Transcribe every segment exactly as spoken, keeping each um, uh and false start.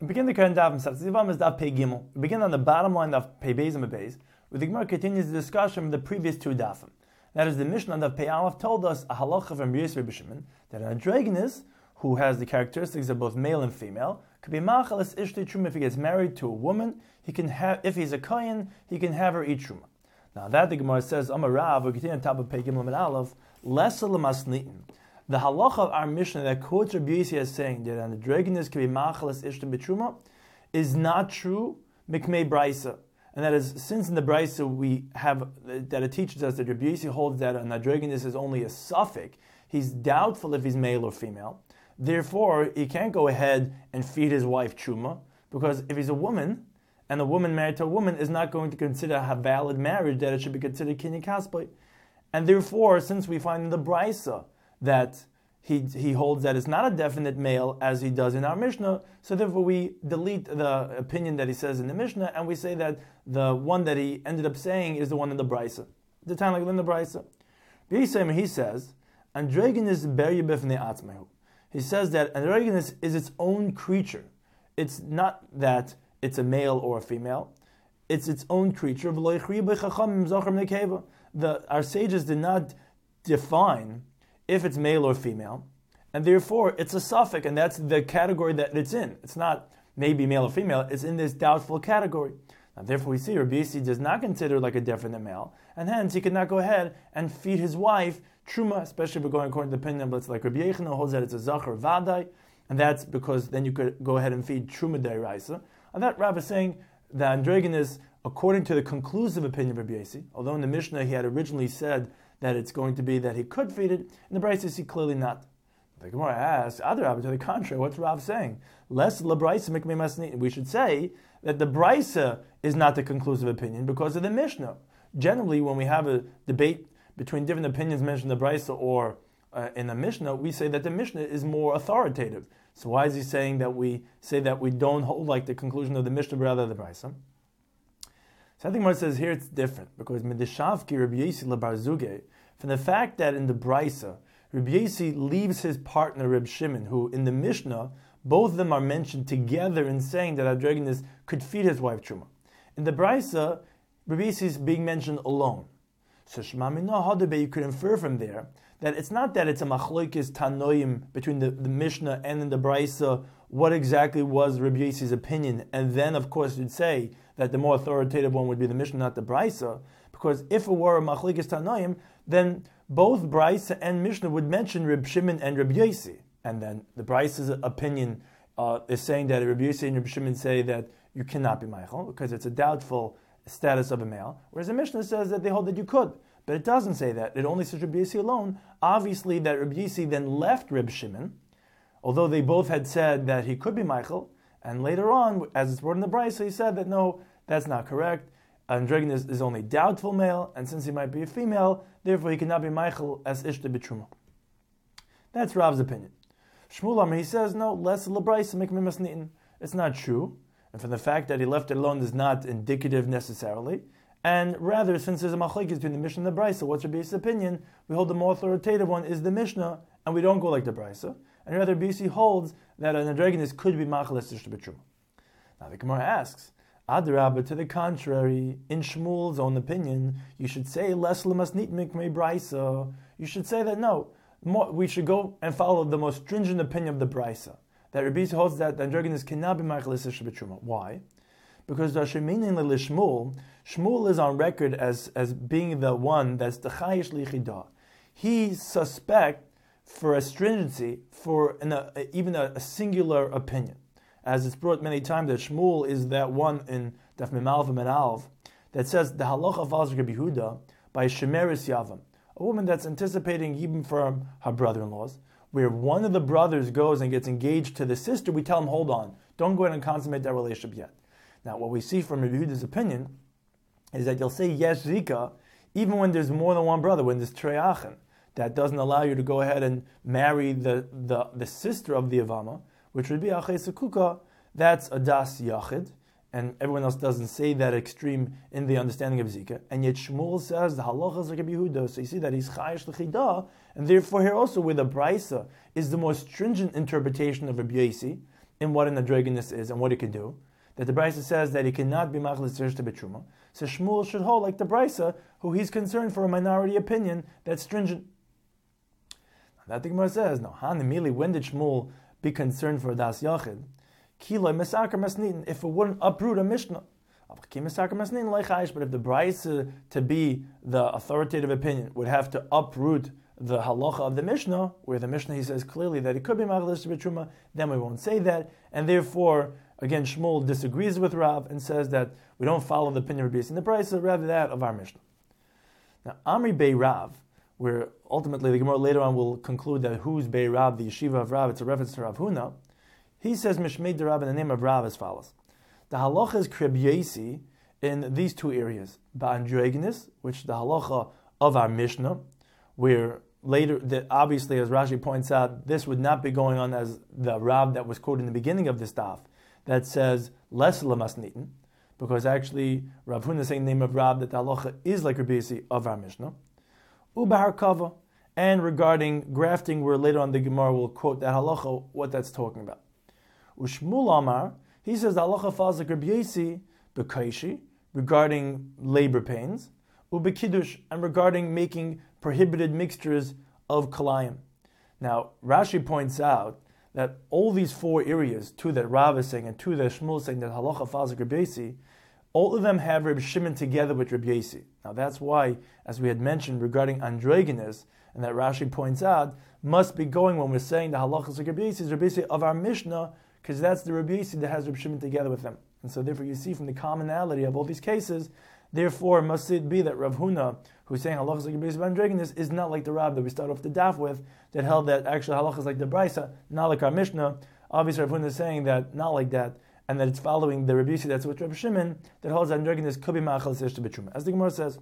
We begin the current daf himself. Zivam is daf pei gimel. We begin on the bottom line of pei beis and beis, where the Gemara continues the discussion of the previous two dafim. That is, the Mishnah of pei aleph told us a halacha from Rabbi Yisrael B'Shimon that an androgynous who has the characteristics of both male and female could be machalas ishtei truma if he gets married to a woman. He can have, if he's a kohen, he can have her eat truma. Now that the Gemara says, Amar Rav, we continue on top of pei gimel and aleph, lesa l'masnitin. The halacha of our Mishnah that quotes Rabbi Yisrael as saying that an androgynous can be machalas ishtem b'truma is not true mikmei brisa, and that is since in the brisa we have that it teaches us that Rabbi Yisrael holds that an androgynous is only a suffix. He's doubtful if he's male or female. Therefore, he can't go ahead and feed his wife truma, because if he's a woman and a woman married to a woman is not going to consider a valid marriage, that it should be considered kinyan kasbay. And therefore, since we find in the brisa that he he holds that it's not a definite male as he does in our Mishnah, so therefore we delete the opinion that he says in the Mishnah and we say that the one that he ended up saying is the one in the Brisa. The time like in the Brisa. He says, androgynous beryeh b'fnei atzmehu. He says that androgynous is its own creature. It's not that it's a male or a female. It's its own creature. The, our sages did not define if it's male or female, and therefore it's a suffix, and that's the category that it's in. It's not maybe male or female, it's in this doubtful category. Now, therefore we see Rabbi Yissi does not consider like a definite male, and hence he could not go ahead and feed his wife truma, especially if we're going according to the opinion of it's like Rabbi Yechon who holds that it's a zachar vadai, and that's because then you could go ahead and feed truma deraisa. And that Rav is saying the androgynous, according to the conclusive opinion of Rabbi Yissi, although in the Mishnah he had originally said that it's going to be that he could feed it, in the Brisa you see clearly not. The Gemara asks, other Rabbi, to the contrary, what's Rav saying? Less la Brisa mikmei masni. We should say that the Brisa is not the conclusive opinion because of the Mishnah. Generally, when we have a debate between different opinions mentioned in the Brisa or uh, in the Mishnah, we say that the Mishnah is more authoritative. So why is he saying that we say that we don't hold like the conclusion of the Mishnah but rather the Brisa? So I think Mar says here it's different because Medishavki Rabbi Yissi lebarzuge, from the fact that in the Brisa Rabbi Yissi leaves his partner Reb Shimon, who in the Mishnah both of them are mentioned together in saying that androgynous could feed his wife truma. In the Brisa, Rabbi Yissi is being mentioned alone. So Shema Minah Hadabe, you could infer from there that it's not that it's a machlokes tanoim between the, the Mishnah and in the Brisa what exactly was Rabbi Yissi's opinion, and then of course you'd say that the more authoritative one would be the Mishnah, not the Brisa, because if it were a machlokes tanoim, then both Brisa and Mishnah would mention Reb Shimon and Reb Yossi, and then the Brisa's opinion uh, is saying that Reb Yossi and Reb Shimon say that you cannot be Michael because it's a doubtful status of a male, whereas the Mishnah says that they hold that you could, but it doesn't say that. It only says Reb Yossi alone. Obviously, that Reb Yossi then left Reb Shimon, although they both had said that he could be Michael, and later on, as it's worded in the Brisa, he said that no, that's not correct. Androgynous is only doubtful male, and since he might be a female, therefore he cannot be Michael as Ishta b'truma. That's Rav's opinion. Shmuel Amar, he says, no, less l'braisa mikmei masnitin. It's not true, and from the fact that he left it alone is not indicative necessarily, and rather, since there's a machlokes between the Mishnah and the Brisa, what's Rabbi Yisrael's opinion? We hold the more authoritative one is the Mishnah, and we don't go like the Brisa, and rather Rabbi Yisrael holds that an androgynous could be Machalas Ishta b'truma. Now the Gemara asks, Adrabah, to the contrary, in Shmuel's own opinion, you should say less lemasnit mikmei brisa. You should say that no, more, we should go and follow the most stringent opinion of the brisa. That Rabbi Yisrael holds that the androgynous cannot be machalis ishta b'truma. Why? Because the Sheminin Shmuel, Shmuel is on record as as being the one that's the chayish lichida. He suspect for a stringency for an, a, even a, a singular opinion. As it's brought many times that Shmuel is that one in Daf Mem Aleph and Aleph that says the halacha of Rabbi Yehuda by Shemeris Yavam, a woman that's anticipating even from her brother-in-laws, where one of the brothers goes and gets engaged to the sister, we tell him, hold on, don't go ahead and consummate that relationship yet. Now, what we see from Rabbi Yehuda's opinion is that you'll say yes zika even when there's more than one brother, when there's tre'achin. That doesn't allow you to go ahead and marry the, the, the sister of the Avama, which would be Achei Sekuka. That's a Das Yachid, and everyone else doesn't say that extreme in the understanding of Zika. And yet Shmuel says the halachas like Rabbi Yehuda, so you see that he's Chayish L'chida, and therefore here also where the Brisa is the most stringent interpretation of Rabbi Yossi, in what an androgynous is and what it can do, that the Brisa says that he cannot be machlis to betruma. So Shmuel should hold like the Brisa, who he's concerned for a minority opinion that's stringent. That the Gemara says, no, Hanimili, when did Shmuel be concerned for das yachid? Kiloi mesaker masnitin, if it wouldn't uproot a Mishnah. But if the Brisa to be the authoritative opinion would have to uproot the halacha of the Mishnah, where the Mishnah he says clearly that it could be machlis b'truma, then we won't say that, and therefore, again, Shmuel disagrees with Rav and says that we don't follow the opinion of Rabbi in the Brisa, rather that of our Mishnah. Now, Amri Bei Rav, where ultimately the Gemara later on will conclude that who's Bei Rav, the yeshiva of Rav, it's a reference to Rav Huna. He says Mishmei de Rav in the name of Rav as follows. The halacha is kribyesi in these two areas. Ba'androgenes, which the halacha of our Mishnah, where later, that obviously, as Rashi points out, this would not be going on as the Rav that was quoted in the beginning of this daf, that says less lamasnitin, because actually Rav Huna is saying the name of Rav that the halacha is like Rabbi of our Mishnah. Ubahar kava, and regarding grafting, where later on the Gemara will quote that halacha, what that's talking about. Ushmul Amar, he says the halacha falls like Rabbi Yossi b'kaishi, regarding labor pains, ubekiddush, and regarding making prohibited mixtures of kalayim. Now, Rashi points out that all these four areas, two that Rav is saying and two that Shmuel is saying that halacha falls like Rabbi Yossi, all of them have Rabbi Shimon together with Rabbi Yossi. Now that's why, as we had mentioned regarding androgynous, and that Rashi points out, must be going when we're saying the halacha is like Rabbi Yossi, is Rabbi Yossi of our Mishnah, because that's the Rabbi Yossi that has Rabbi Shimon together with them. And so therefore you see from the commonality of all these cases, therefore must it be that Rav Huna, who's saying halacha is like Rabbi Yossi of androgynous, is not like the Rav that we start off the daf with, that held that actually halacha is like the Brisa, not like our Mishnah. Obviously Rav Huna is saying that, not like that, and that it's following the Rabbi Yossi that's with Rabbi Shimon, that holds that androgynous could be ma'achal sesh to betruma, as the Gemara says,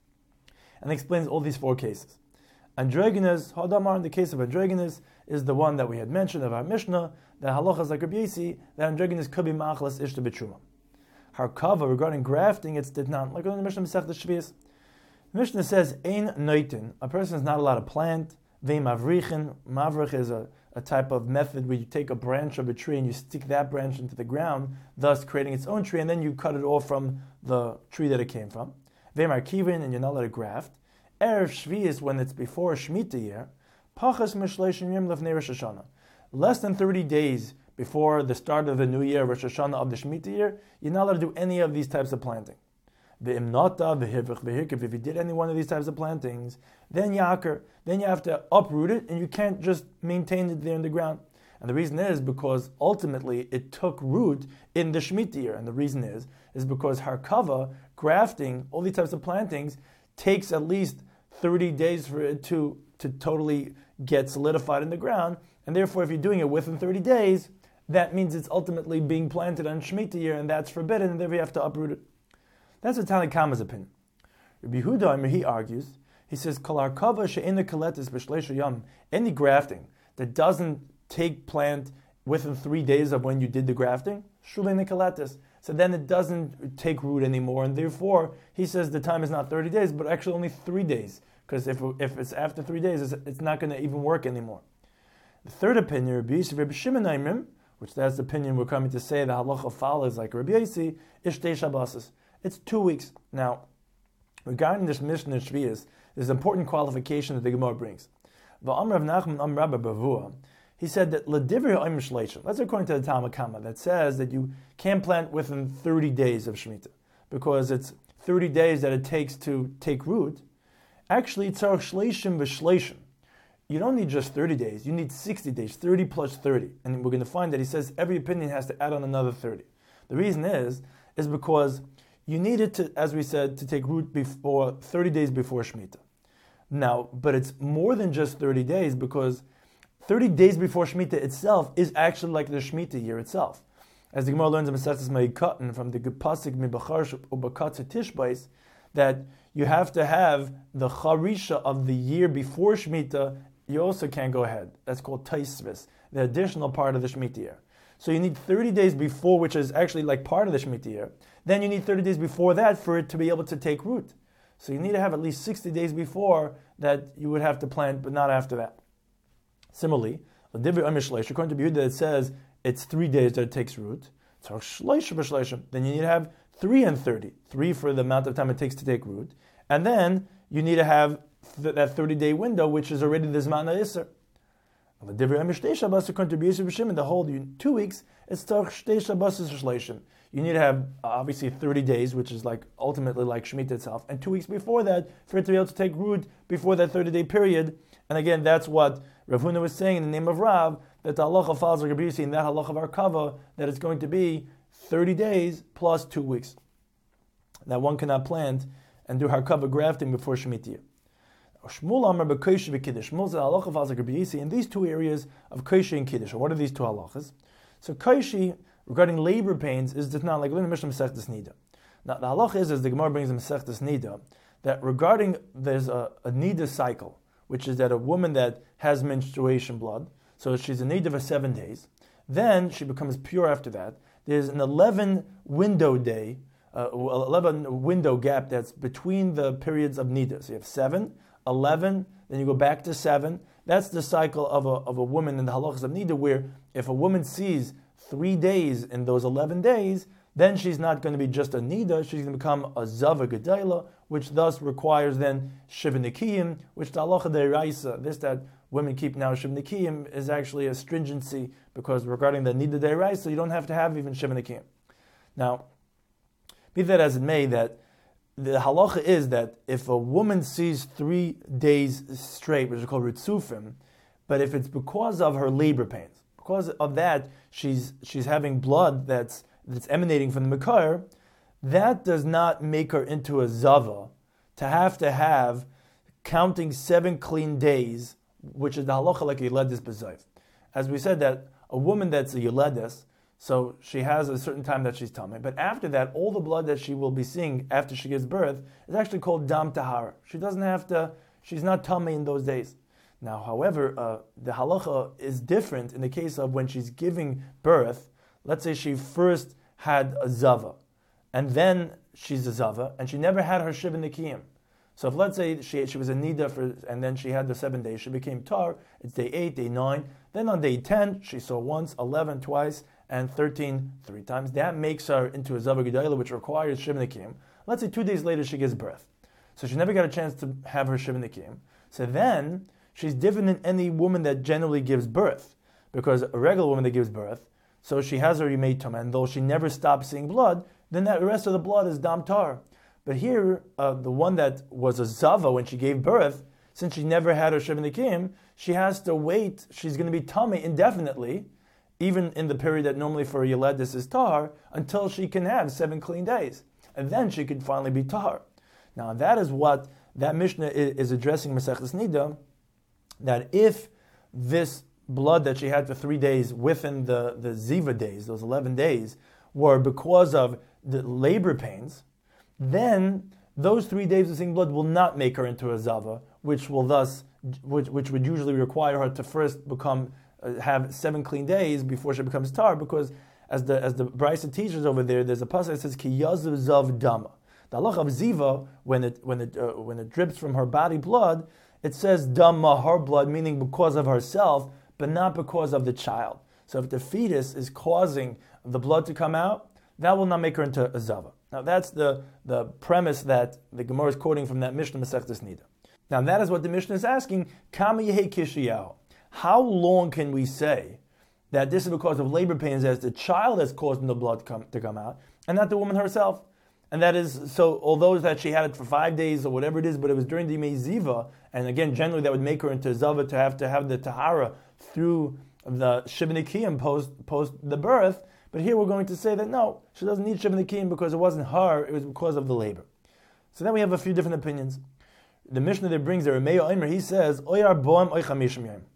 and explains all these four cases. Androgynous, Hadamar, in the case of androgynous, is the one that we had mentioned of our Mishnah, that halacha is like Rabbi Yossi, that androgynous could be ma'achal ish to betruma. Harkava, regarding grafting, it's did not, like on the Mishnah Masech the Shvius. The Mishnah says, Ein noitin, a person is not allowed to plant, Ve mavrichin, mavrich is a, a type of method where you take a branch of a tree and you stick that branch into the ground, thus creating its own tree, and then you cut it off from the tree that it came from. Ve markivin, and you're not allowed to graft. Erev Shvius, when it's before Shemitah year, Pachas Mishleishim Yom Lefnei Rosh Hashanah. Less than thirty days before the start of the new year, Rosh Hashanah of the Shemitah year, you're not allowed to do any of these types of planting. Ve'imnata, ve'hivich, ve'hirkiv, if you did any one of these types of plantings, then yakar, then you have to uproot it, and you can't just maintain it there in the ground. And the reason is because ultimately it took root in the Shemitah year. And the reason is, is because harkava, grafting, all these types of plantings, takes at least thirty days for it to, to totally get solidified in the ground. And therefore, if you're doing it within thirty days, that means it's ultimately being planted on Shemitah year, and that's forbidden, and therefore you have to uproot it. That's a Tanna Kama's opinion. Rabbi Yehuda, he argues, he says, Kol harkava she'ena kaletis b'shleisha yom, any grafting that doesn't take plant within three days of when you did the grafting, shulei kaletis. So then it doesn't take root anymore, and therefore, he says the time is not thirty days, but actually only three days, because if, if it's after three days, it's, it's not going to even work anymore. The third opinion, Rabbi Yossi, Rabbi Shimon Aimrim, which that's the opinion we're coming to say, the halacha follows like Rabbi Yossi, is shtei Shabbosos. It's two weeks. Now, regarding this Mishnah Shvius, there's an important qualification that the Gemara brings. V'amr Rav Nachman Am Rabba Bavua, he said that l'divrei ha'im shleisha. That's according to the Talmud Kama, that says that you can't plant within thirty days of Shemitah, because it's thirty days that it takes to take root. Actually, tzarich shleishim v'shleishim. You don't need just thirty days, you need sixty days, thirty plus thirty. And we're going to find that he says every opinion has to add on another thirty. The reason is, is because you need it to, as we said, to take root before thirty days before Shemitah. Now, but it's more than just thirty days, because thirty days before Shemitah itself is actually like the Shemitah year itself. As the Gemara learns in Masechtas Meikatan from the Pasuk Mibachar Ubakatz Tishbais, that you have to have the Charisha of the year before Shemitah. You also can't go ahead. That's called Taisvis, the additional part of the Shemitah year. So you need thirty days before, which is actually like part of the Shemitah year. Then you need thirty days before that for it to be able to take root. So you need to have at least sixty days before that you would have to plant, but not after that. Similarly, according to Yehuda, it says it's three days that it takes root. Then you need to have three and thirty. Three for the amount of time it takes to take root. And then you need to have th- that thirty-day window, which is already the Zman HaIsser. The whole two weeks, it's you need to have obviously thirty days, which is like ultimately like Shemitah itself, and two weeks before that for it to be able to take root before that thirty-day period. And again, that's what Rav Huna was saying in the name of Rav, that the halacha follows like Rabbi Yossi in that halacha of Arkava, that it's going to be thirty days plus two weeks. That one cannot plant and do Harkava grafting before Shemitah. Shmuel Amar b'Koshi v'Kiddush. Shmuel said halacha follows like Rabbi Yossi in these two areas of Koshi and Kiddush. What are these two halachas? So Koshi, regarding labor pains, is not like learning Mishnah Masechtas Nida. Now the halacha is, as the Gemara brings in Masechtas Nida, that regarding there's a, a Nida cycle, which is that a woman that has menstruation blood, so she's a Nida for seven days, then she becomes pure after that. There's an eleven window day, uh, eleven window gap that's between the periods of Nida. So you have seven, eleven, then you go back to seven. That's the cycle of a of a woman in the halachas of Nida, where if a woman sees three days in those eleven days, then she's not going to be just a Nida, she's going to become a Zava Gedayla, which thus requires then Shiva Nikiyim, which the halacha deiraisa, this that women keep now Shiva Nikiyim, is actually a stringency, because regarding the Nida deiraisa, you don't have to have even Shiva Nikiyim. Now, be that as it may, that the halacha is that if a woman sees three days straight, which is called ritzufim, but if it's because of her labor pains, because of that, she's she's having blood that's that's emanating from the Mekar, that does not make her into a Zava to have to have counting seven clean days, which is the halacha like a Yeledis B'Zayv. As we said, that a woman that's a Yeledis, so she has a certain time that she's tummy, but after that, all the blood that she will be seeing after she gives birth is actually called Dam Tahara. She doesn't have to, she's not tummy in those days. Now, however, uh, the halacha is different in the case of when she's giving birth. Let's say she first had a Zava, and then she's a Zava, and she never had her Shiva Nikiyim. So if let's say she she was a Nida, for, and then she had the seven days, she became Tar, it's day eight, day nine, then on day ten, she saw once, eleven twice, and thirteen three times. That makes her into a Zava Gedayla, which requires Shiva Nikiyim. Let's say two days later she gives birth. So she never got a chance to have her Shiva Nikiyim. So then, she's different than any woman that generally gives birth, because a regular woman that gives birth, so she has her Yimei Tumah, and though she never stops seeing blood, then that the rest of the blood is Dam Tar. But here, uh, the one that was a Zava when she gave birth, since she never had her Shiva Nikiyim, she has to wait, she's going to be Tumah indefinitely, even in the period that normally for a Yeledis is Tar, until she can have seven clean days. And then she can finally be Tar. Now that is what that Mishnah is addressing Masechtas Nida, that if this blood that she had for three days within the, the Ziva days, those eleven days, were because of the labor pains, then those three days of seeing blood will not make her into a Zava, which will thus, which, which would usually require her to first become, uh, have seven clean days before she becomes Tar, because as the as the Brisa teaches over there, there's a pasuk that says, Ki yazu zav dama. The halach of Ziva, when it when it uh, when it drips from her body blood, it says dama, her blood, meaning because of herself, but not because of the child. So if the fetus is causing the blood to come out, that will not make her into a Zava. Now that's the, the premise that the Gemara is quoting from that Mishnah Masechtas Nida. Now that is what the Mishnah is asking, Kama Yehei Kishiyahu. How long can we say that this is because of labor pains as the child has caused the blood come, to come out, and not the woman herself? And that is, so although that she had it for five days or whatever it is, but it was during the Yimei Ziva, and again, generally that would make her into Zava to have to have the Tahara through the Shiva Nikiyim post, post the birth. But here we're going to say that no, she doesn't need Shiva Nikiyim because it wasn't her, it was because of the labor. So then we have a few different opinions. The Mishnah that brings there, Meir Omer, he says, Oyar Boam Oy Chamishim Yom.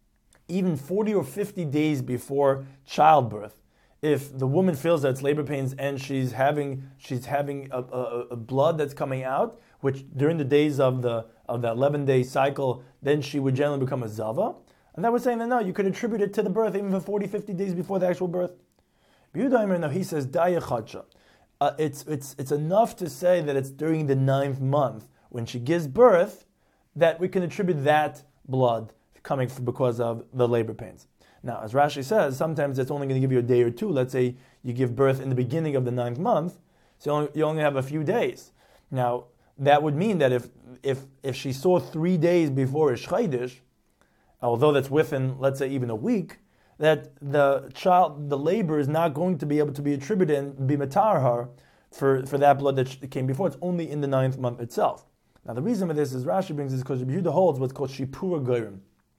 Even forty or fifty days before childbirth, if the woman feels that it's labor pains and she's having she's having a, a, a blood that's coming out, which during the days of the of the eleven day cycle, then she would generally become a Zava. And that was saying that no, you could attribute it to the birth even for forty, fifty days before the actual birth. B'Yudaimer, no, he says, Daya Chadsha. Uh, it's, it's, it's enough to say that it's during the ninth month, when she gives birth, that we can attribute that blood coming from, because of the labor pains. Now, as Rashi says, sometimes it's only going to give you a day or two. Let's say you give birth in the beginning of the ninth month, so you only, you only have a few days. Now, that would mean that if if if she saw three days before Ish Chaydish, although that's within, let's say, even a week, that the child, the labor is not going to be able to be attributed and be matar her for, for that blood that came before. It's only in the ninth month itself. Now, the reason for this is Rashi brings this because Rabbi Yehuda holds what's called Shipura Goyim.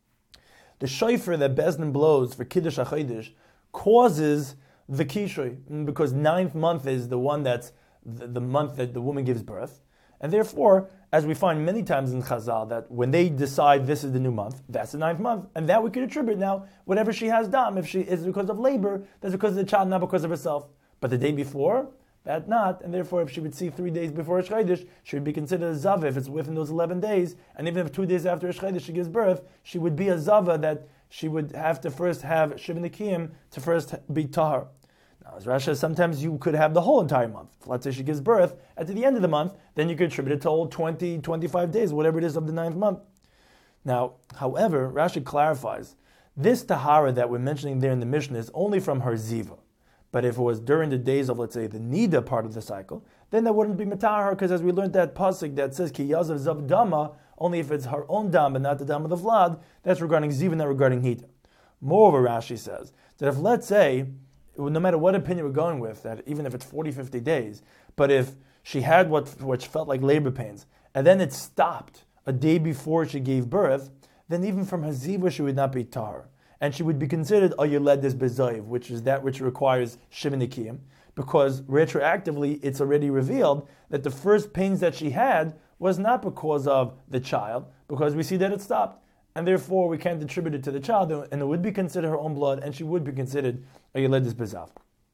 The shofar that Bezdin blows for Kiddush HaChaydish causes the kishoy, because ninth month is the one that's the, the month that the woman gives birth. And therefore, as we find many times in Chazal, that when they decide this is the new month, that's the ninth month, and that we can attribute now, whatever she has done, if she is because of labor, that's because of the child, not because of herself. But the day before, that not, and therefore if she would see three days before Rosh Chodesh, she would be considered a Zava if it's within those eleven days, and even if two days after Rosh Chodesh she gives birth, she would be a Zava that she would have to first have Shiva Nikiyim to first be Tahar. Now, as Rashi says, sometimes you could have the whole entire month. If, let's say she gives birth at the end of the month, then you could attribute it to all twenty, twenty-five days, whatever it is of the ninth month. Now, however, Rashi clarifies, this Tahara that we're mentioning there in the Mishnah is only from her Ziva. But if it was during the days of, let's say, the Nida part of the cycle, then that wouldn't be Matar her, because as we learned that pasuk that says, Ki Yazav Zav Dama, only if it's her own Dam, but not the Dam of the Vlad, that's regarding Ziva, not regarding Nida. Moreover, Rashi says, that if, let's say, no matter what opinion we're going with, that even if it's forty, fifty days, but if she had what which felt like labor pains, and then it stopped a day before she gave birth, then even from Haziva she would not be tar. And she would be considered a Yoledis Bezoiv, which is that which requires Shiva Nikiyim, because retroactively it's already revealed that the first pains that she had was not because of the child, because we see that it stopped. And therefore we can't attribute it to the child, and it would be considered her own blood, and she would be considered a Yoledis Bezav.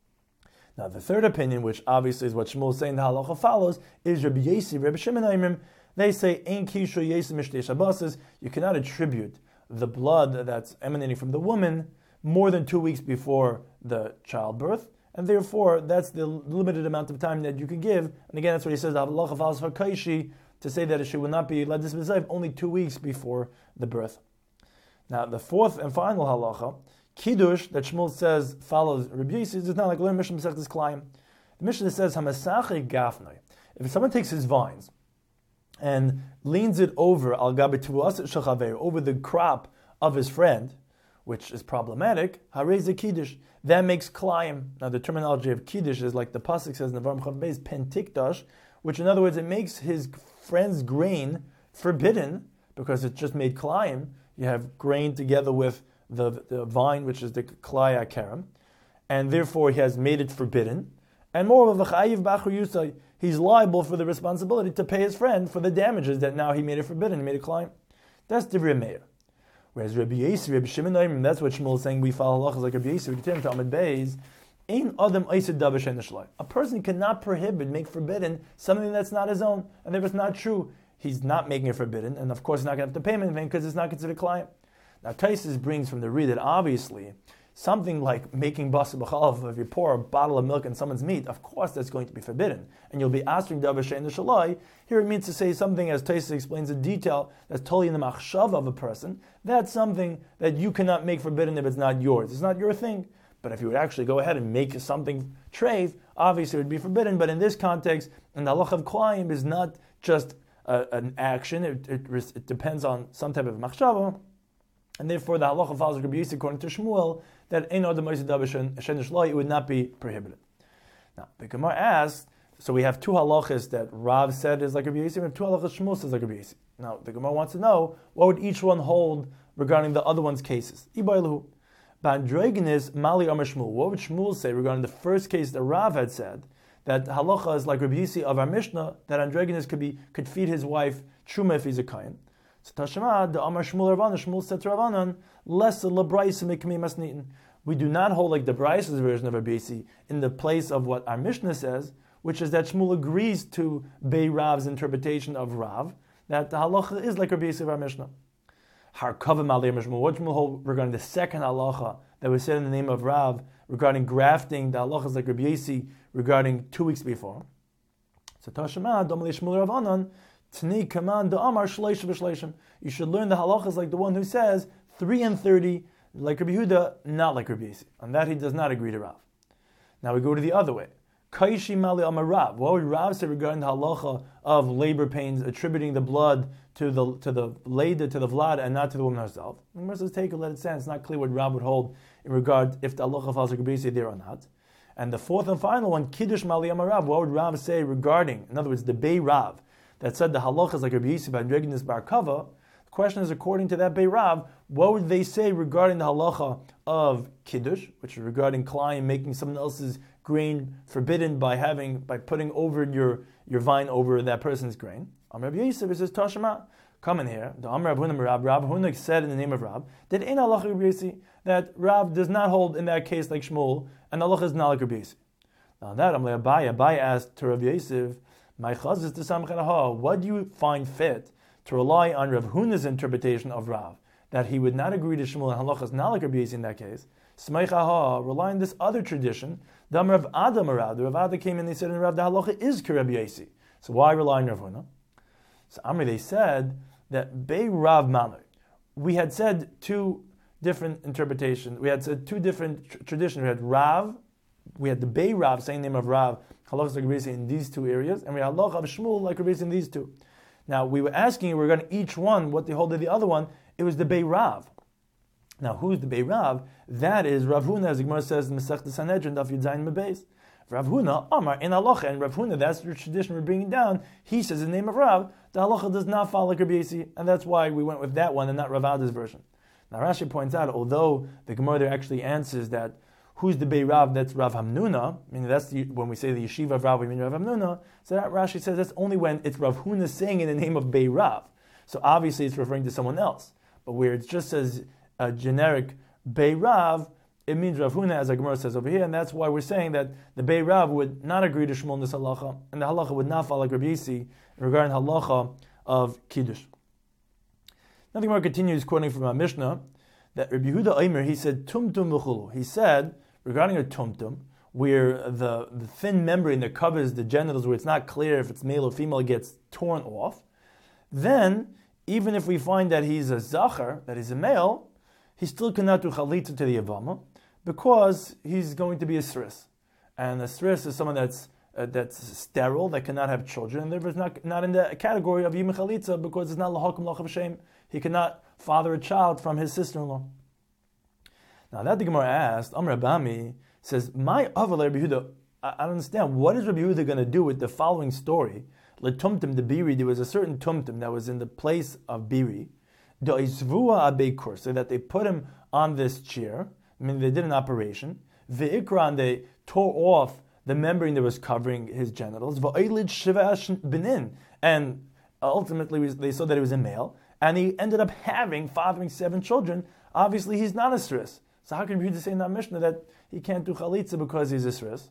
Now the third opinion, which obviously is what Shmuel is saying the halacha follows, is Rabbi Yesi, Rabbi Shimon Aimrim. They say, Ein Kishu Yesi Mishtei Shabbases, you cannot attribute the blood that's emanating from the woman more than two weeks before the childbirth, and therefore that's the limited amount of time that you can give. And again, that's what he says, halacha follows for Kaishi, to say that she will not be Yoledis Bezav only two weeks before the birth. Now, the fourth and final halacha, Kiddush, that Shmuel says follows Rabbi Yossi, is not like learn Mishnah Masechtas Klayim. The Mishnah says, Hamasache Gafnoi. If someone takes his vines and leans it over al gabe tuas shachaver, over the crop of his friend, which is problematic, harei Kiddush, that makes Klayim. Now, the terminology of Kiddush is like the pasuk says in Nevarim Chav Beis, pentikdash, which in other words, it makes his friend's grain forbidden, because it's just made Klayim. You have grain together with the, the vine, which is the Klaya Karam, and therefore he has made it forbidden. And moreover, he's liable for the responsibility to pay his friend for the damages that now he made it forbidden, he made it Klayim. That's Divrei Meir. Whereas Rabbi Yesi, Rabbi Shimon, that's what Shmuel is saying, we follow halachas like Rabbi Yesi, we continue to Amid Beis. A person cannot prohibit, make forbidden something that's not his own, and if it's not true, he's not making it forbidden, and of course he's not going to have to pay anything because it's not considered Klayim. Now Taisus brings from the read that obviously something like making basa b'chalav, if you pour a bottle of milk in someone's meat, of course that's going to be forbidden, and you'll be asking davar she'ein shalai. Here it means to say something, as Taisus explains in detail, that's totally in the machshav of a person. That's something that you cannot make forbidden if it's not yours. It's not your thing. But if you would actually go ahead and make something treif, obviously it would be forbidden. But in this context, and the halach of Klayim is not just a, an action, it, it, it depends on some type of machshava, and therefore the halacha follows Rabbi Yossi according to Shmuel, that ein adam oised davar she'ein shalai, it would not be prohibited. Now, the Gemara asks, so we have two halachas that Rav said is like Rabbi Yossi, we have two halachas Shmuel says like Rabbi Yossi. Now, the Gemara wants to know, what would each one hold regarding the other one's cases? Ibaylahu. Bandrogenis Mali Amar Shmuel. What would Shmuel say regarding the first case that Rav had said, that halacha is like Rabbi Yossi of our Mishnah, that androgynous could be could feed his wife truma if he's a kain. So Tashema the Amar Shmuel Ravanan, Shmuel said to Ravanan, less lebraisa mikmi masnitin. We do not hold like the Braisa's version of Rabbi Yossi in the place of what our Mishnah says, which is that Shmuel agrees to Bei Rav's interpretation of Rav, that the halacha is like Rabbi Yossi of our Mishnah. Harkavim alei Shmuel. What Shmuel hold regarding the second halacha that was said in the name of Rav regarding grafting, the halachas like Rabbi Yossi regarding two weeks before. So Tashema Domali Shmuel Ravanan Tnei Kaman the Amar Shleish v'Shleishim. You should learn the halachas like the one who says three and thirty. like Rabbi Yehuda, not like Rabbi Yossi. On that he does not agree to Rav. Now we go to the other way. Kaishi Mali Amar Rav. What would Rav say regarding the halacha of labor pains, attributing the blood to the to the leda, to the vlad, and not to the woman herself? The Gemara says, take a let it stand. It's not clear what Rav would hold in regard if the halacha falls like Rabbi Yossi there or not. And the fourth and final one, Kiddush Mali Amar Rav. What would Rav say regarding, in other words, the Bei Rav that said the halacha is like Rabbi Yossi by Dreginus Bar Kava? The question is, according to that Bei Rav, what would they say regarding the halacha of Kiddush, which is regarding Klayim making someone else's grain forbidden by having by putting over your, your vine over that person's grain? Amar Rabbi Yosef says Tashma. Come in here. The Amar Rabbi Huna Rab Rab Huna said in the name of Rab that in halacha Rabbi Yosef that Rab does not hold in that case like Shmuel, and halacha is not like Rabbi Yosef. Now that Amar Abaye Abaye asked to Rabbi Yosef, my chazis to samchanaha, what do you find fit to rely on Rav Huna's interpretation of Rav that he would not agree to Shmuel and halacha is not like Rabbi Yosef in that case? Smeichaha, rely on this other tradition. The Amar Rav Ada Marav, the Rav Ada came in and they said in Rav the halacha is ki Rabbi Yosef. So why rely on Rav Huna? So Amri, they said that Bei Rav Mamre. We had said two different interpretations. We had said two different tr- traditions. We had Rav, we had the Bei Rav, saying the name of Rav, halacha like Rabbi Yosef in these two areas, and we had halacha of Shmuel like Rabbi Yosef in these two. Now we were asking, we were going to each one what they hold of the other one. It was the Bei Rav. Now who's the Bei Rav? That is Rav Huna, as the Gemara says in Masechta Sanhedrin, Daf Yud Zayin Mebeis. Rav Huna, Amar in halacha, and Rav Huna, that's the tradition we're bringing down. He says in the name of Rav, the halacha does not follow like Rabbi Yosef, and that's why we went with that one and not Rav Ada's version. Now Rashi points out, although the Gemara there actually answers that who's the Bei Rav, that's Rav Hamnuna, meaning that's the, when we say the yeshiva of Rav, we mean Rav Hamnuna, so that Rashi says that's only when it's Rav Huna saying in the name of Bei Rav. So obviously it's referring to someone else. But where it just says a generic Bei Rav, it means Rav Huna, as the Gemara says over here, and that's why we're saying that the Bei Rav would not agree to Shmuel in this halacha, and the halacha would not follow like Rabbi Yosef regarding halacha of Kiddush. Now the Gemara continues quoting from our Mishnah that Rabbi Yehuda Omer, he said tumtum v'chulu. He said regarding a tumtum, where the, the thin membrane that covers the genitals, where it's not clear if it's male or female, gets torn off, then even if we find that he's a zachar, that he's a male, he still cannot do chalitza to the Yavama, because he's going to be a sris. And a sris is someone that's uh, that's sterile, that cannot have children, and therefore is not, not in the category of yim chalitza, because it's not lahakum lachav shem. He cannot father a child from his sister-in-law. Now that the Gemara asked, Amr Abami says, my aval Rabbi Yehuda, I don't understand, what is Rabbi Yehuda going to do with the following story? Letumtum the biri, there was a certain tumtum that was in the place of biri, the izvua abekur, so that they put him on this chair, I mean they did an operation, the ikra, and they tore off the membrane that was covering his genitals, va'ilid shivash benin, and ultimately they saw that he was a male, and he ended up having, fathering seven children. Obviously he's not a sris. So how can Rabbi Yehuda say in that Mishnah that he can't do chalitza because he's a sris?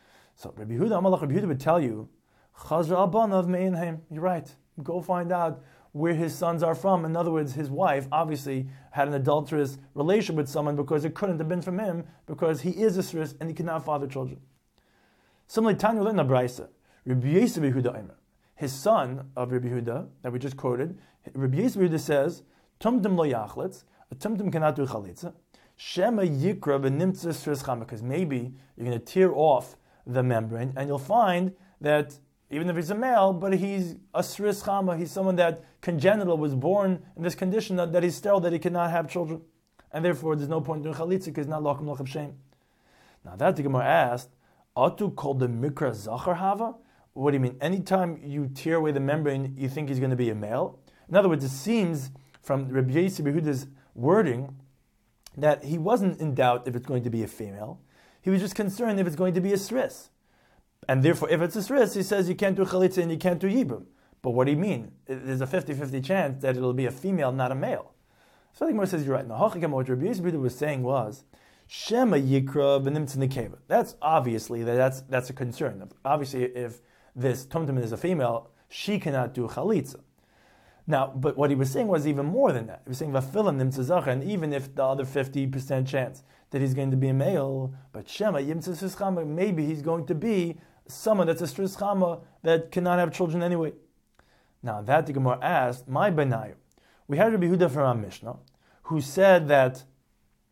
So Rabbi Yehuda, Amalach Rabbi Yehuda would tell you, Chazra Abanav Meinheim. You're right. Go find out where his sons are from. In other words, his wife obviously had an adulterous relation with someone because it couldn't have been from him, because he is a sris and he cannot father children. Similarly, Tanya Lena Braisa, Rabbi Yosef Yehuda Omer, his son of Rabbi Yehuda that we just quoted, Rabbi Yosef Yehuda says, Tumtum lo yachlitz, a tumtum cannot do chalitza. Shema yikra v'nimtza sris chama, because maybe you're going to tear off the membrane and you'll find that even if he's a male, but he's a sris chama, he's someone that congenital was born in this condition that, that he's sterile, that he cannot have children, and therefore there's no point in doing chalitza because it's not lakum lachav shem. Now that the Gemara asked, Atu called the mikra zachar hava? What do you mean? Anytime you tear away the membrane, you think he's going to be a male? In other words, it seems from Rabbi Yosef Yehuda's wording that he wasn't in doubt if it's going to be a female. He was just concerned if it's going to be a sris. And therefore, if it's a sris, he says you can't do chalitza and you can't do yibum. But what do you mean? There's a fifty-fifty chance that it'll be a female, not a male. So the Gemara says you're right. Now, what Rabbi Yosef was saying was, Shema yikra v'nimtz nekeva. That's obviously, that that's, that's a concern. Obviously, if this tumtum is a female, she cannot do chalitza. Now, but what he was saying was even more than that. He was saying vafilim nimtza zachar, and even if the other fifty percent chance that he's going to be a male, but Shema yimtza sris chama, maybe he's going to be someone that's a sris chama that cannot have children anyway. Now that the Gemara asked, my benayu, we had Rabbi Yehuda from our Mishnah, who said that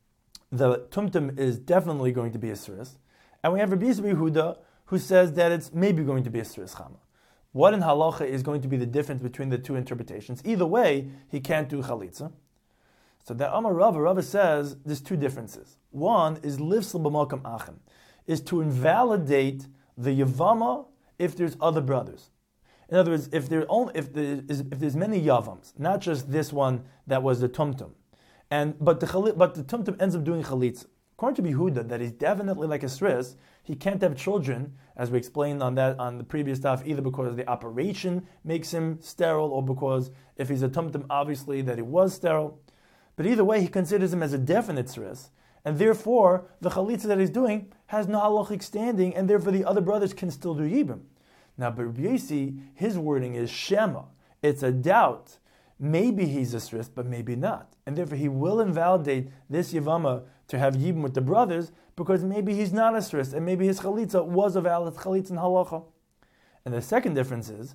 the tumtum is definitely going to be a sris, and we have Rabbi Yisrael Yehuda who says that it's maybe going to be a sris chama. What in halacha is going to be the difference between the two interpretations? Either way, he can't do chalitza. So that Amar Rava, Rava says there's two differences. One is livsel b'malkam achim, is to invalidate the yavama if there's other brothers. In other words, if there only if there is if there's many yavams, not just this one that was the tumtum, and but the but the tumtum ends up doing chalitza. According to Yehuda, that he's definitely like a sris. He can't have children, as we explained on that on the previous stuff, either because the operation makes him sterile, or because if he's a tumtum, obviously that he was sterile. But either way, he considers him as a definite sris, and therefore the chalitza that he's doing has no halachic standing, and therefore the other brothers can still do yibum. Now, but Rabbi Yossi, his wording is shema. It's a doubt. Maybe he's a sris, but maybe not, and therefore he will invalidate this yavama to have yibum with the brothers, because maybe he's not a sris, and maybe his chalitza was a valid chalitza in halacha. And the second difference is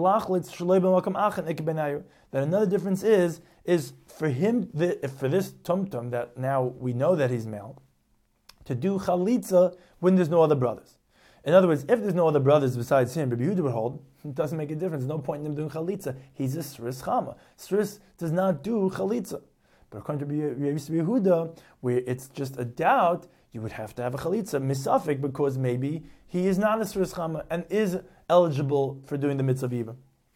that another difference is is for him for this tumtum that now we know that he's male to do chalitza when there's no other brothers. In other words, if there's no other brothers besides him, Rabbi Yehuda would hold it doesn't make a difference. There's no point in him doing chalitza. He's a sris chama. Sris does not do chalitza. But according to Rabbi Yehuda, where it's just a doubt, you would have to have a chalitza misafik because maybe he is not a sris chama and is eligible for doing the mitzvah yibum.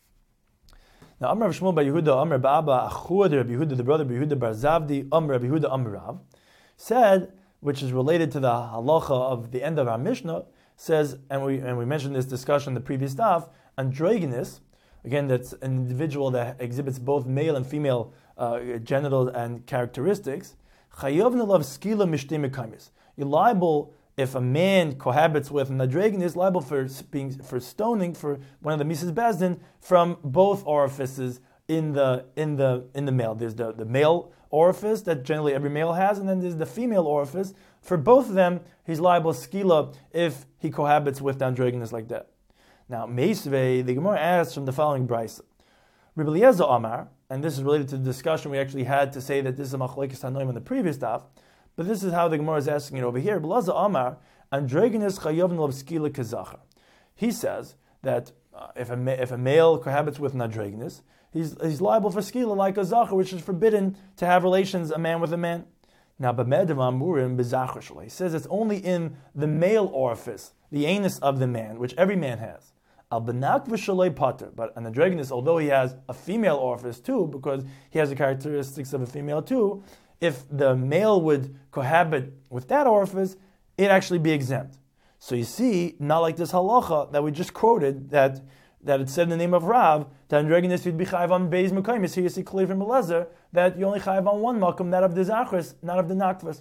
Now, Amr Rav Shmuel bar Yehuda, Amr Ba'aba, Achud, Rabbi Yehuda, the brother of Yehuda bar Zavdi, Amr Rabbi Yehuda, Amr Rav, said, which is related to the halacha of the end of our Mishnah, says, and we and we mentioned this discussion in the previous stuff, androgynous, again, that's an individual that exhibits both male and female uh, genital and characteristics. Chayovna love skila mishtei mekaymis. You're liable if a man cohabits with an androgynous, liable for being for stoning for one of the Mises Bezdin from both orifices in the in the in the male. There's the, the male orifice that generally every male has, and then there's the female orifice. For both of them, he's liable skila if he cohabits with the androgynous like that. Now, Meisvei, the Gemara asks from the following brisa. Rabbi Eliezer Amar, and this is related to the discussion we actually had to say that this is a machlekes hanoim on the previous daf, but this is how the Gemara is asking it over here. Rabbi Eliezer Amar, androgynous chayovn lo skila kazachar. He says that uh, if a ma- if a male cohabits with an androgynous, he's he's liable for skila like a zachar, which is forbidden to have relations a man with a man. Now, b'medav amurim b'zachar shalei. He says it's only in the male orifice, the anus of the man, which every man has. Al benak v'shalei pater. But an androgynous, although he has a female orifice too, because he has the characteristics of a female too, if the male would cohabit with that orifice, it'd actually be exempt. So you see, not like this halacha that we just quoted, that that it said in the name of Rav, that androgynous you'd be chayiv on beis mekaymis. Here you see clear from Eliezer that you only chayiv on one makom, that of the zachris, not of the nakvas.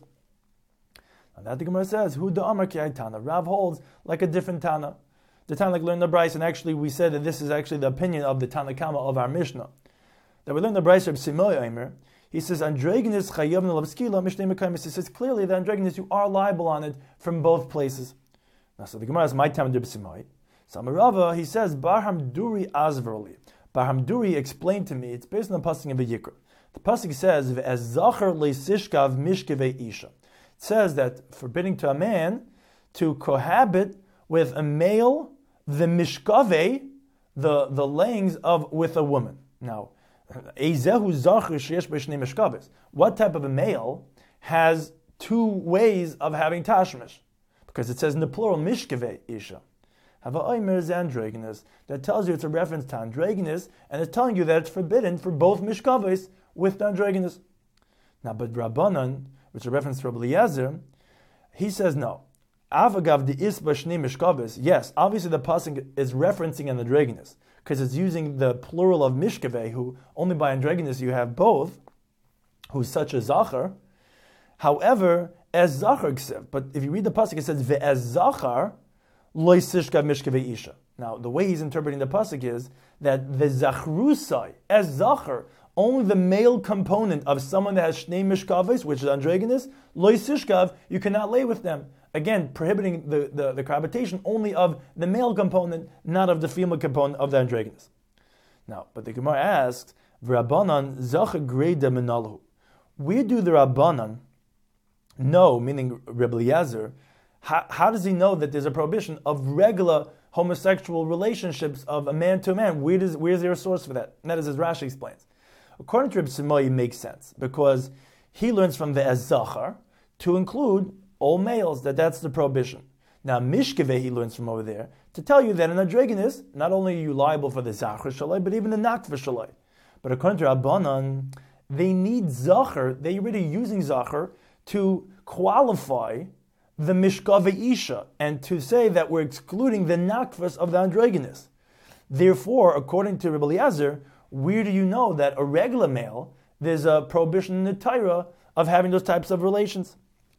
Now that the Gemara says, Hu da amar ki tana. Rav holds like a different tana. The tana like learned the brayso, and actually we said that this is actually the opinion of the Tana Kama of our Mishnah. That we learned the brayso of Simoy Eimer. He says, androgynous chayav nelav mishnei mekaymis. He says clearly that androgynous you are liable on it from both places. Now, so the Gemara is my time to B'Simoy. So Amarava, he says, Barham Duri Azverli. Barham Duri explained to me, it's based on the pasuk in Vayikra. The pasuk says, Ve'ez zachar leisishkav mishkevei isha. It says that forbidding to a man to cohabit with a male, the mishkave, the, the layings of with a woman. Now, what type of a male has two ways of having tashmish? Because it says in the plural, mishkave isha. Hava oimer is androgynous. That tells you it's a reference to androgynous, and it's telling you that it's forbidden for both mishkaves with the androgynous. Now, but Rabbanan, which is a reference to Rabbi Eliezer, he says no. Avagav the isba shnei mishkaves. Yes, obviously the pasuk is referencing an androgynous, because it's using the plural of mishkave, who only by androgynous you have both, who's such a zachar. However, as zachar ksiv, but if you read the pasuk, it says ve'ez zachar lo yisishkav mishkave isha. Now, the way he's interpreting the pasuk is that the zachrusai, as zachar, only the male component of someone that has shnei mishkaves, which is androgynous, lo yisishkav, you cannot lay with them. Again, prohibiting the, the, the cohabitation only of the male component, not of the female component of the androgynous. Now, but the Gemara asks, V'Rabbanan zacha greida minalahu. Where do the Rabbanan know, meaning Rebbe Eliezer, how, how does he know that there's a prohibition of regular homosexual relationships of a man to a man? Where does, where's there a source for that? And that is as Rashi explains. According to Rebbe Simoyi, it makes sense because he learns from the Ezachar to include all males, that that's the prohibition. Now, Mishkeveh, he learns from over there to tell you that in Androginus, not only are you liable for the Zachar Shalai, but even the Nakva Shalai. But according to Rabbanan, they need Zachar, they're already using Zachar to qualify the Mishkaveh Isha and to say that we're excluding the Nakvas of the Androginus. Therefore, according to Rebbe Eliezer, where do you know that a regular male, there's a prohibition in the Torah of having those types of relations?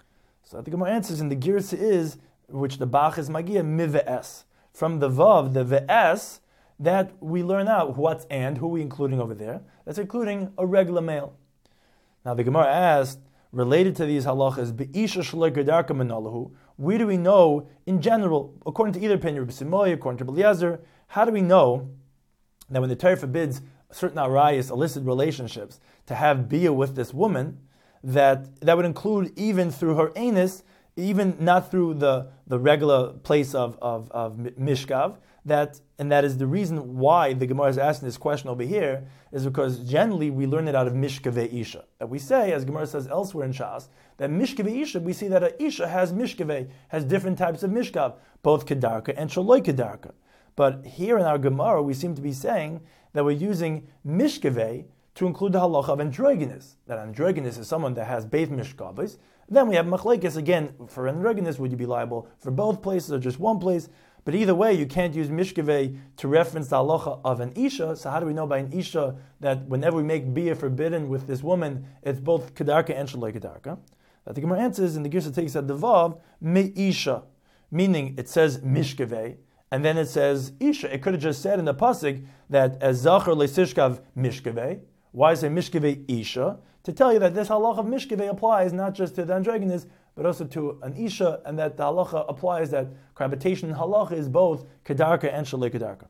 So the Gemara answers, and the Girsa is, which the Bach is Magia, Mive'es. From the Vav, the Ve'es, that we learn out what's and, who are we including over there? That's including a regular male. Now the Gemara asked, related to these halachas, Be'isha Shalai Gedarka Manalahu, where do we know, in general, according to either opinion, Rebbe Simoy, according to Rebbe Eliezer, how do we know that when the Torah forbids certain arayas, illicit relationships, to have bia with this woman, that that would include even through her anus, even not through the, the regular place of, of, of mishkav, that, and that is the reason why the Gemara is asking this question over here, is because generally we learn it out of mishkaveh isha. That we say, as Gemara says elsewhere in Shas, that mishkaveh isha, we see that a isha has mishkaveh, has different types of mishkav, both kedarka and shaloi kedarka. But here in our Gemara, we seem to be saying that we're using mishkaveh to include the halacha of androgynous. That androgynous is someone that has both mishkavos. Then we have machlekes again for androgynous. Would you be liable for both places or just one place? But either way, you can't use mishkaveh to reference the halacha of an isha. So how do we know by an isha that whenever we make bia forbidden with this woman, it's both kedarka and shaloi kedarka? That the Gemara answers, and the Girsa takes at the vav me isha, meaning it says mishkaveh. And then it says isha. It could have just said in the pasuk that as zachar leisishkav mishkaveh. Why say mishkaveh isha? To tell you that this halacha of mishkaveh applies not just to the androgynous, but also to an isha, and that the halacha applies that cohabitation in halacha is both kedarka and shalei kedarka.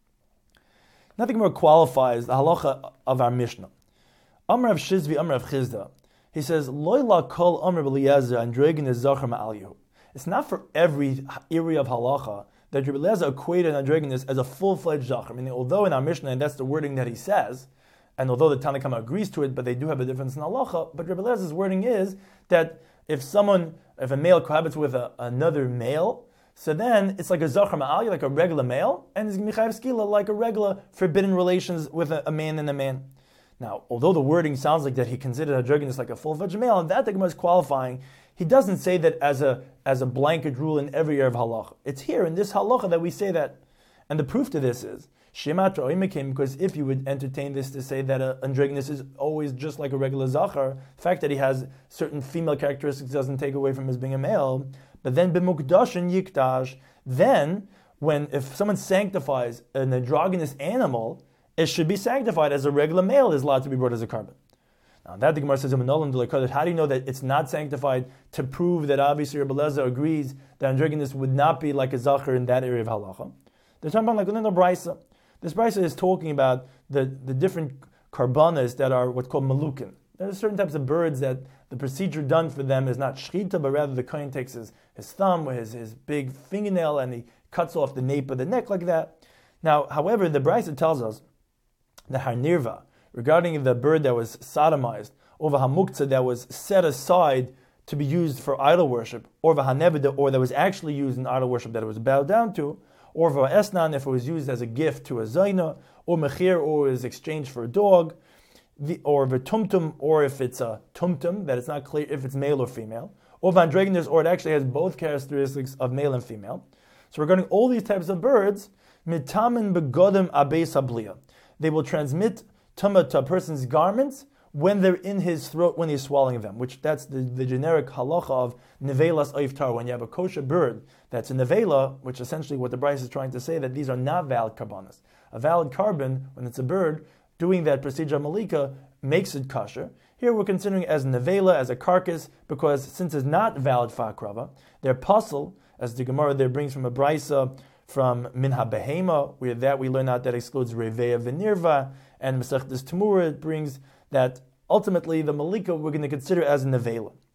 Nothing more qualifies the halacha of our Mishnah. Amr of Shizvi, Amr of Chizda. He says, Loila kol Amr Eliezer androgynous zachar ma'alihu. It's not for every area of halacha that Rebbe Eliezer equated androgynous as a full-fledged zachar. Meaning, although in our Mishnah, and that's the wording that he says, and although the Tanna Kama agrees to it, but they do have a difference in halacha, but Rebbe Eliezer's wording is that if someone, if a male cohabits with a, another male, so then it's like a zachar ma'ali, like a regular male, and it's michayev skila, like a regular forbidden relations with a, a man and a man. Now, although the wording sounds like that he considered androgynous like a full-fledged male, and that the Gemara is qualifying, he doesn't say that as a as a blanket rule in every area of halacha. It's here in this halacha that we say that. And the proof to this is, Shema Tro'imekim, because if you would entertain this to say that a androgynous is always just like a regular zachar, the fact that he has certain female characteristics doesn't take away from his being a male. But then b'mukdashin yikdash, then when if someone sanctifies an androgynous animal, it should be sanctified as a regular male is allowed to be brought as a carbon. Now that the Gemara says, how do you know that it's not sanctified to prove that obviously Rebbe Eliezer agrees that androgynous would not be like a zachar in that area of halacha? They're talking about like another brisa. This brisa is talking about the, the different karbanas that are what's called malukin. There are certain types of birds that the procedure done for them is not shchita, but rather the kohen takes his, his thumb or his, his big fingernail and he cuts off the nape of the neck like that. Now, however, the brisa tells us the harnirva, regarding the bird that was sodomized, or the hamuktzah that was set aside to be used for idol worship, or the hanevida, or that was actually used in idol worship that it was bowed down to, or for esnan, if it was used as a gift to a zayna, or mechir, or is exchanged for a dog, the, or the tumtum, or if it's a tumtum, that it's not clear if it's male or female, or vandregnus, or it actually has both characteristics of male and female. So regarding all these types of birds, mitamin begodim abeis habliya, they will transmit tumah to a person's garments when they're in his throat, when he's swallowing them, which that's the, the generic halacha of nevelas oiftar. When you have a kosher bird that's a nevela, which essentially what the Bryce is trying to say, that these are not valid karbanas. A valid carbon, when it's a bird, doing that procedure malika makes it kosher. Here we're considering as nevela, as a carcass, because since it's not valid fakrava, they're puzzle, as the Gemara there brings from a Brysa, from Minha Behema, where that we learn out that excludes Reveya Venirva, and Masechtas Tamura, it brings that ultimately the Malika we're going to consider as a Nevela.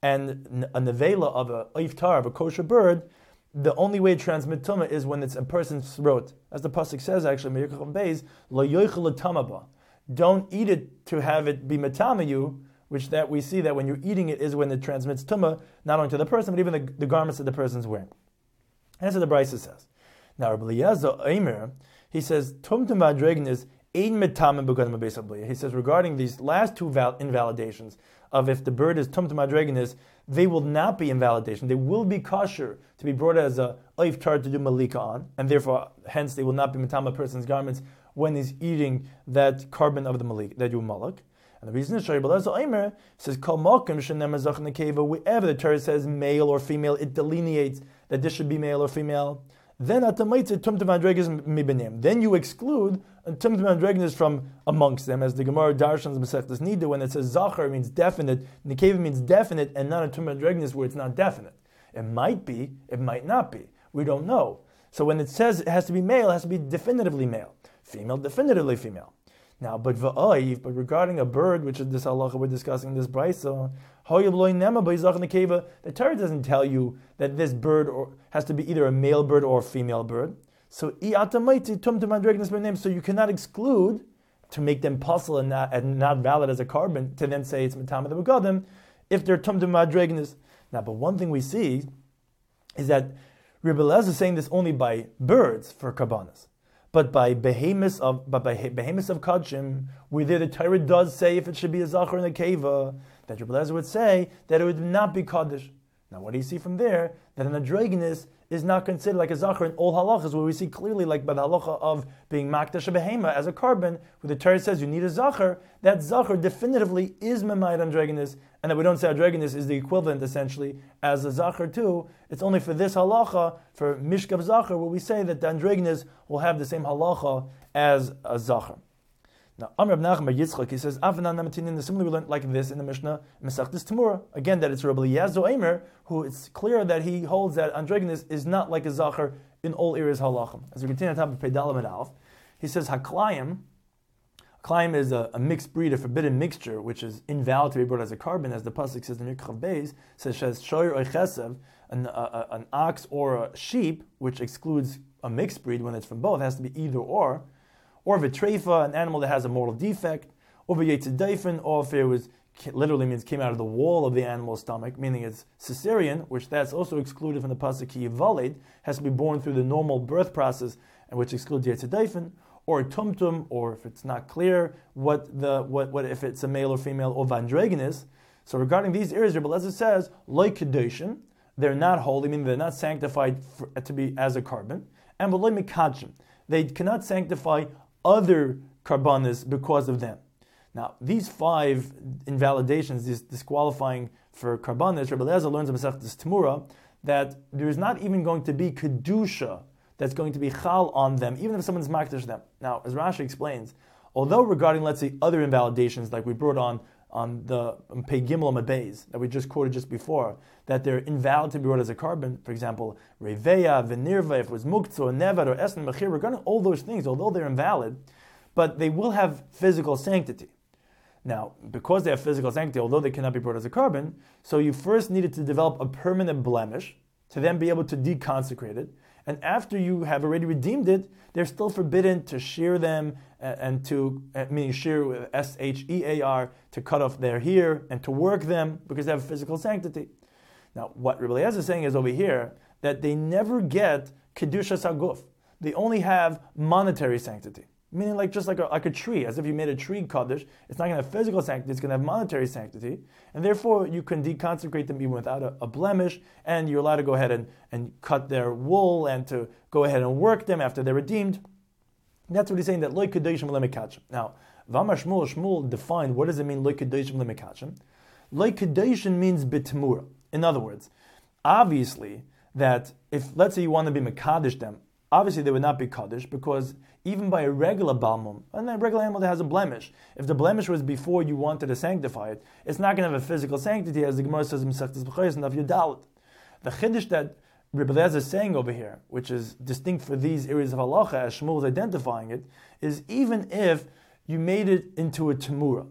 and a nevela of a iftar, of a kosher bird, the only way to transmit tumah is when it's a person's throat. As the pasuk says, actually, Beis, lo yoichel tamaba. Don't eat it to have it be metama you, which that we see that when you're eating it is when it transmits tumah, not only to the person, but even the, the garments that the person's wearing. That's what the Brisa says. Now, Rabbi Eliezer Eimer, he says, tumtum v'adregin is ein metama b'gadam b'beis habliya. He says, regarding these last two val- invalidations, of if the bird is tumtum v'adregin is, they will not be invalidation. They will be kosher to be brought as a iftar to do malika on, and therefore, hence, they will not be metama a person's garments when he's eating that carbon of the malik, that you malak. And the reason is, Rabbi Eliezer Eimer says, kol malkim shenemar zach nekeva, wherever the Torah says male or female, it delineates that this should be male or female. Then atamaitze tumtum v'adregin mibenim. Then you exclude tumtum v'adregin from amongst them, as the Gemara Darshans Masechtas Nida, when it says zachar means definite, nekeva means definite, and not a tumtum v'adregin where it's not definite. It might be, it might not be. We don't know. So when it says it has to be male, it has to be definitively male. Female, definitively female. Now, but va'oiv, but regarding a bird, which is this halacha we're discussing, this brisa, the Torah doesn't tell you that this bird or, has to be either a male bird or a female bird. So, so you cannot exclude to make them puzzle and not, and not valid as a carbon to then say it's metama the begadim if they're tumtum madregnis. Now, but one thing we see is that Rebbe Eliezer is saying this only by birds for karbanas. But by behemoths of but by behemoths of kadshim, where there the Torah does say if it should be a zachar and a keva, that Rebbe Eliezer would say that it would not be kaddish. Now, what do you see from there? That an androgynous is not considered like a zachar in all halachas, where we see clearly, like by the halacha of being makdash a behema as a carbon, where the Torah says you need a zachar. That zachar definitively is memayed androgynous, and that we don't say androgynous is the equivalent essentially as a zachar too. It's only for this halacha, for mishkav zachar, where we say that the androgynous will have the same halacha as a zachar. Now, Amr Nachman Bar Yitzchak, he says, similarly we learned like this in the Mishnah, Mesachtes Tamura, again, that it's Rabbi Eliezer Eimer, who it's clear that he holds that androgynous is not like a zachar in all areas halachim. As we continue on top of Peidalim and Alf, he says, Haklayim, Haklayim is a, a mixed breed, a forbidden mixture, which is invalid to be brought as a carbon, as the pasuk says in Yirchav Beis, says, Shoyer or Chesev, an, an ox or a sheep, which excludes a mixed breed when it's from both, it has to be either or, or v'treifa, an animal that has a mortal defect, or v'yetzedaifen, or if it was literally means came out of the wall of the animal's stomach, meaning it's cesarean, which that's also excluded from the pasuk yivaled, has to be born through the normal birth process, and which excludes yetzedaifen, or tumtum, or if it's not clear what the what what if it's a male or female, or vandreginus. So regarding these areas, Rebbe Eliezer says loy kedushin, they're not holy, meaning they're not sanctified for, to be as a carbon, and v'loy mikadshim, they cannot sanctify other karbanas because of them. Now, these five invalidations, these disqualifying for karbanas, Rebbe Eliezer learns in Masechtas Tamura that there is not even going to be kedusha that's going to be chal on them, even if someone's makdash them. Now, as Rashi explains, although regarding, let's say, other invalidations, like we brought on on the um, Pei Gimel Amabeis that we just quoted just before, that they're invalid to be brought as a carbon, for example, Reveya, Venirva, if it was Muktzah, or Nevad, or Esen, Mechir, regarding all those things, although they're invalid, but they will have physical sanctity. Now, because they have physical sanctity, although they cannot be brought as a carbon, so you first needed to develop a permanent blemish to then be able to deconsecrate it, and after you have already redeemed it, they're still forbidden to shear them and to, meaning shear with S H E A R, to cut off their hair and to work them because they have physical sanctity. Now, what Rebbe Eliezer is saying is over here that they never get Kedushas HaGuf. They only have monetary sanctity. Meaning like just like a, like a tree, as if you made a tree kaddish, it's not going to have physical sanctity, it's going to have monetary sanctity, and therefore you can deconsecrate them even without a, a blemish, and you're allowed to go ahead and, and cut their wool and to go ahead and work them after they're redeemed. And that's what he's saying, that loy kedeshim lemekachim. Now, V'amar Shmuel, Shmuel defined what does it mean loy kedeshim lemekachim. Loy kedeshim means bitmura. In other words, obviously that if let's say you want to be mekadesh them, obviously they would not be kaddish because even by a regular balmum, and a regular animal that has a blemish, if the blemish was before you wanted to sanctify it, it's not going to have a physical sanctity, as the Gemara says in Masechtas B'chayos and Daf Yudalit. The chiddush that Rebbe Eliezer is saying over here, which is distinct for these areas of halacha, as Shmuel is identifying it, is even if you made it into a tamura,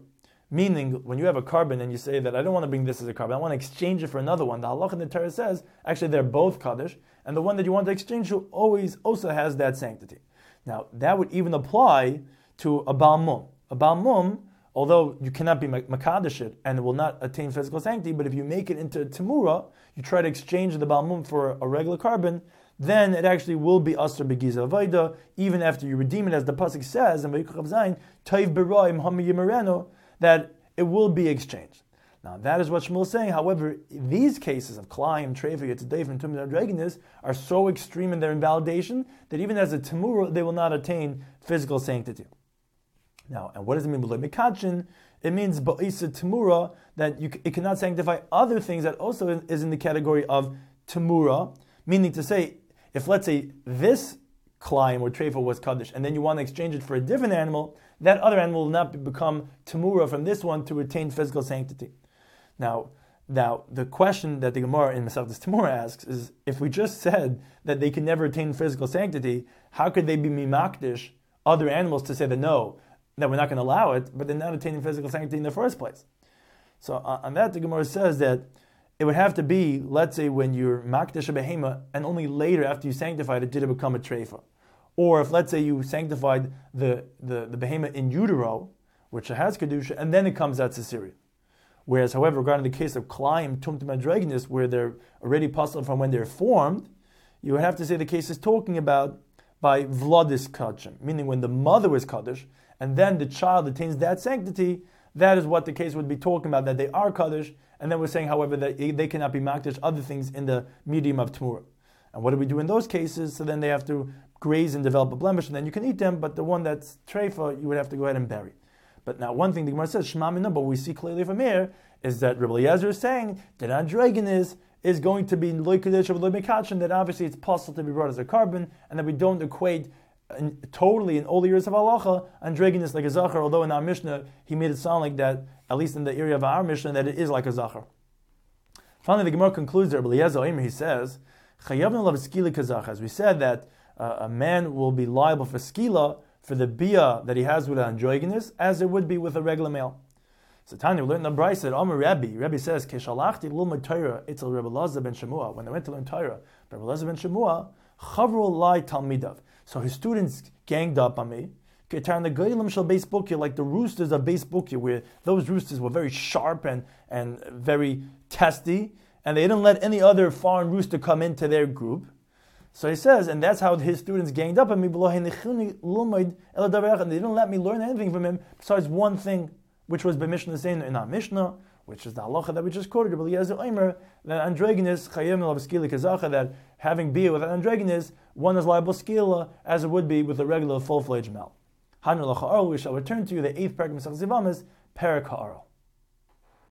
Meaning, when you have a carbon and you say that I don't want to bring this as a carbon, I want to exchange it for another one, the halacha in the Torah says, actually they're both kaddish, and the one that you want to exchange to always also has that sanctity. Now, that would even apply to a Baal Mum. A Baal Mum, although you cannot be makadish it and it will not attain physical sanctity, but if you make it into Tamura, you try to exchange the Baal Mum for a regular carbon, then it actually will be Asr Begiza Avaida, even after you redeem it, as the Pasuk says in Vayikach Zayin, Taiv B'Roim Hami Yimerenu, that it will be exchanged. Now, that is what Shmuel is saying. However, these cases of Klayim, Treifa, Yetzidayf, and Tumid Dragonis are so extreme in their invalidation that even as a Tamura, they will not attain physical sanctity. Now, and what does it mean by Mikachin? It means Ba'isa Tamura, that you, it cannot sanctify other things that also is in the category of Tamura, meaning to say, if let's say this Klayim or Treifa was Kaddish, and then you want to exchange it for a different animal, that other animal will not become Tamura from this one to attain physical sanctity. Now, now the question that the Gemara in Masechtas Tamura asks is, if we just said that they can never attain physical sanctity, how could they be mimakdish other animals to say that no, that we're not going to allow it, but they're not attaining physical sanctity in the first place? So uh, on that, the Gemara says that it would have to be, let's say, when you're makdish a behema, and only later after you sanctified it did it become a treifa. Or if, let's say, you sanctified the, the, the behema in utero, which has kedusha, and then it comes out Caesarea. Whereas, however, regarding the case of Klayim, Tumtum Adragnis, where they're already puzzled from when they're formed, you would have to say the case is talking about by Vladis Kadshim, meaning when the mother was Kaddish, and then the child attains that sanctity, that is what the case would be talking about, that they are Kaddish, and then we're saying, however, that they cannot be Makdish other things in the medium of Tmura. And what do we do in those cases? So then they have to graze and develop a blemish, and then you can eat them, but the one that's treifa, you would have to go ahead and bury. But now one thing the Gemara says, Shema Mina, but we see clearly from here, is that Rabbi Eliezer is saying that androgenes is going to be loy kadesh of loy mekachin, that obviously it's possible to be brought as a carbon, and that we don't equate in, totally in all the years of halacha, androgenes like a zachar, although in our Mishnah, he made it sound like that, at least in the area of our Mishnah, that it is like a zachar. Finally, the Gemara concludes that Rabbi Eliezer, he says, as we said, that uh, a man will be liable for skila, for the bia that he has with androgenes, as it would be with a regular male. So Tanya, we learned in the Brayso that Amar Rabbi, Rabbi says, Keshalachti l'ilmod Torah itzel Rabbi Elazar ben Shemua. When they went to learn Torah, Rabbi Elazar ben Shemua, chavru lai talmidav. So his students ganged up on me. Like the roosters of Beis Bukya, where those roosters were very sharp and, and very testy, and they didn't let any other foreign rooster come into their group. So he says, and that's how his students ganged up on me, and they didn't let me learn anything from him besides one thing, which was by Mishnah saying in our Mishnah, which is the halacha that we just quoted, Rabbi Eliezer Omer, that androgenes chayim elav skila kazacha, that having beer with an androgenes, one is liable skila as it would be with a regular full-fledged male. Hanu l'cha'aral, we shall return to the eighth parak of Masechtas Yevamos, Perek Ha'aral.